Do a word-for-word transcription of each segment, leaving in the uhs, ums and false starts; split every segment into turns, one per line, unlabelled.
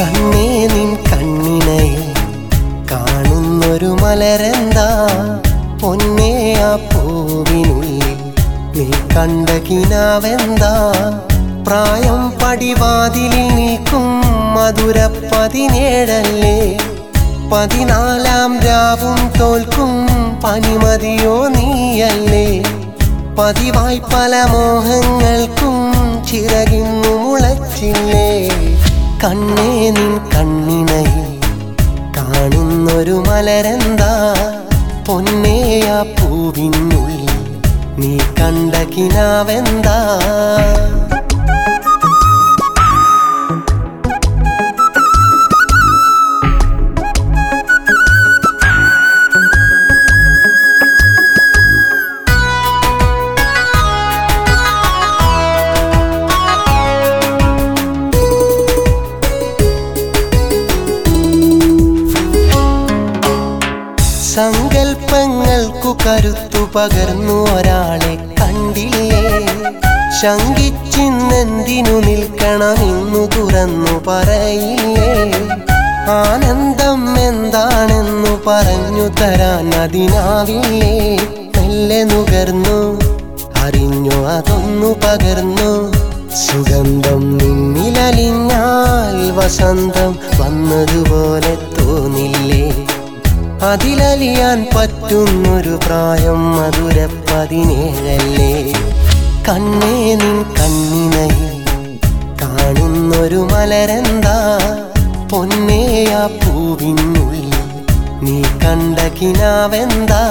കണ്ണേ നിൻ കണ്ണിനയിൽ കാണുന്നൊരു മലരെന്താ പൊന്നേ ആ പൂവിനുള്ളിൽ നീ കണ്ട കിനാവെന്താ പ്രായം പടിവാതിലിൽ നിൽക്കും മധുര പതിനേഴല്ലേ പതിനാലാം രാവും തോൽക്കും പനിമതിയോ നീയല്ലേ പതിവായി പല മോഹങ്ങൾക്കും ചിറകിന്നു മുളച്ചില്ലേ കണ്ണേ നിൻ കണ്ണിനയിൽ കാണുന്നൊരു മലരെന്താ പൊന്നേ ആ പൂവിനുള്ളിൽ നീ കണ്ട കിനാവെന്താ സങ്കൽപ്പങ്ങൾക്കു കരുത്തു പകർന്നു ഒരാളെ കണ്ടില്ലേ ശങ്കിച്ചിന്നെന്തിനു നിൽക്കണമെന്നു തുറന്നു പറയില്ലേ ആനന്ദം എന്താണെന്നു പറഞ്ഞു തരാൻ അതിനാവില്ലേ മെല്ലെ നുകർന്നു അറിഞ്ഞു അതൊന്നു പകർന്നു സുഗന്ധം നിന്നിലലിഞ്ഞാൽ വസന്തം വന്നതുപോലെ തോന്നില്ലേ അതിലലിയാൻ പറ്റുന്നൊരു പ്രായം മധുര പതിനേഴല്ലേ കണ്ണേ നിൻ കണ്ണിനയിൽ കാണുന്നൊരു മലരെന്താ പൊന്നേ ആ പൂവിനുള്ളിൽ നീ കണ്ട കിനാവെന്താ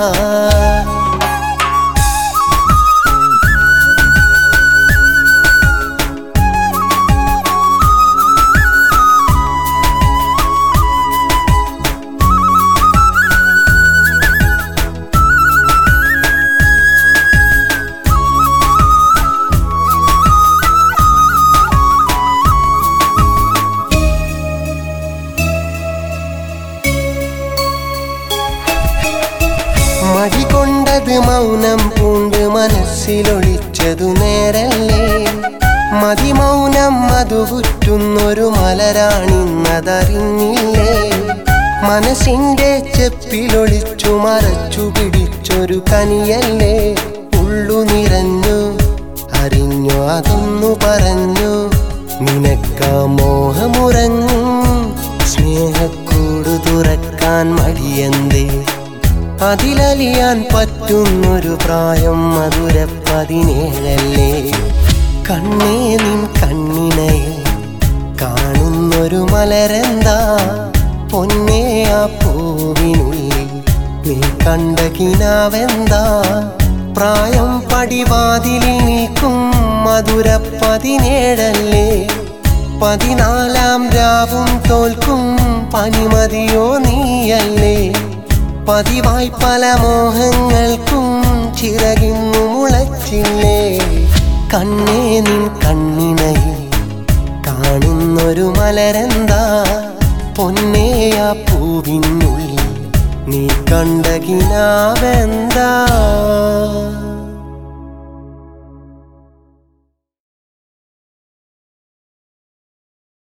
മടികൊണ്ടത് മൗനം പൂണ്ട് മനസ്സിലൊളിച്ചതു നേരല്ലേ മതിമൗനം മധുകുറ്റുന്നൊരു മലരാണിന്നതറിഞ്ഞില്ലേ മനസ്സിന്റെ ചെപ്പിലൊളിച്ചു മറച്ചു പിടിച്ചൊരു കനിയല്ലേ ഉള്ളു നിറഞ്ഞു അറിഞ്ഞു അതൊന്നു പറഞ്ഞു നിനക്കാ മോഹമുറങ്ങും സ്നേഹക്കൂട് തുറക്കാൻ മടിയന്തേ അതിലലിയാൻ പറ്റുന്നൊരു പ്രായം മധുര പതിനേഴല്ലേ കണ്ണേ നിൻ കണ്ണിനയിൽ കാണുന്നൊരു മലരെന്താ പൊന്നേ ആ പൂവിനുള്ളിൽ നീ കണ്ട കിനാവെന്താ പ്രായം പടിവാതിലിൽ നിൽക്കും മധുര പതിനേഴല്ലേ പതിനാലാം രാവും തോൽക്കും പനിമതിയോ നീയല്ലേ പതിവായി പല മോഹങ്ങൾക്കും ചിറകിന്നു മുളച്ചില്ലേ കണ്ണേ നിൻ കണ്ണിനയിൽ കാണുന്നൊരു മലരെന്താ പൊന്നേ ആ പൂവിനുള്ളിൽ നീ കണ്ട കിനാവെന്താ